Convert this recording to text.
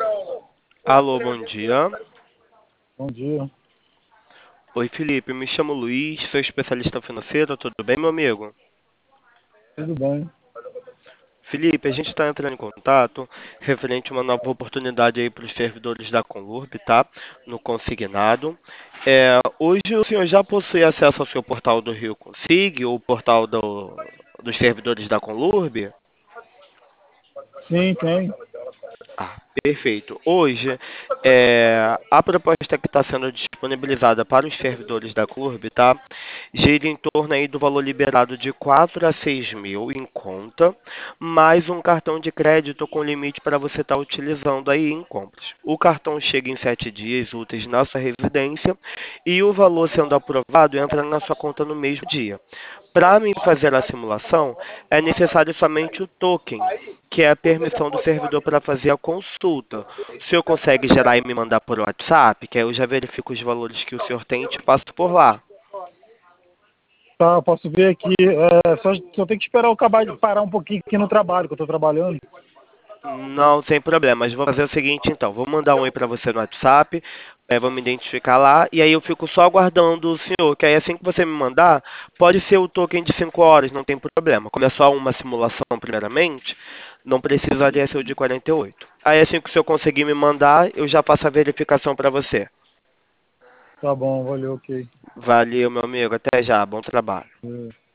Alô, bom dia. Bom dia. Oi, Felipe, me chamo Luiz, sou especialista financeiro, tudo bem, meu amigo? Tudo bem? Felipe, a gente está entrando em contato referente a uma nova oportunidade aí para os servidores da Conlurb, tá? No consignado. Hoje o senhor já possui acesso ao seu portal do Rio Consig, ou portal dos servidores da Conlurb? Sim, tem. Ah, perfeito. Hoje, a proposta que está sendo disponibilizada para os servidores da CLURB, tá? Gira em torno aí do valor liberado de 4 a 6 mil em conta, mais um cartão de crédito com limite para você estar utilizando aí em compras. O cartão chega em 7 dias úteis na sua residência e o valor sendo aprovado entra na sua conta no mesmo dia. Para mim fazer a simulação, é necessário somente o token, que é a permissão do servidor para fazer a consulta. O senhor consegue gerar e me mandar por WhatsApp, que aí eu já verifico os valores que o senhor tem e te passo por lá. Tá, eu posso ver aqui. Só tem que esperar eu acabar de parar um pouquinho aqui no trabalho, que eu estou trabalhando. Não, sem problema. Mas vou fazer o seguinte, então. Vou mandar um oi para você no WhatsApp. Vou me identificar lá. E aí eu fico só aguardando o senhor. Que aí assim que você me mandar, pode ser o token de 5 horas, não tem problema. Como é só uma simulação primeiramente, não precisaria ser o de 48. Aí assim que o senhor conseguir me mandar, eu já faço a verificação para você. Tá bom, valeu, ok. Valeu, meu amigo. Até já. Bom trabalho. É.